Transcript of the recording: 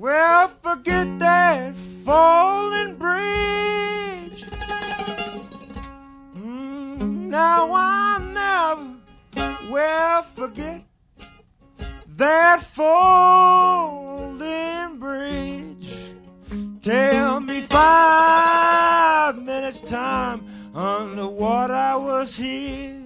Well, forget that falling bridge. Now I'll never, well, forget that falling bridge. Tell me 5 minutes time underwater I was here.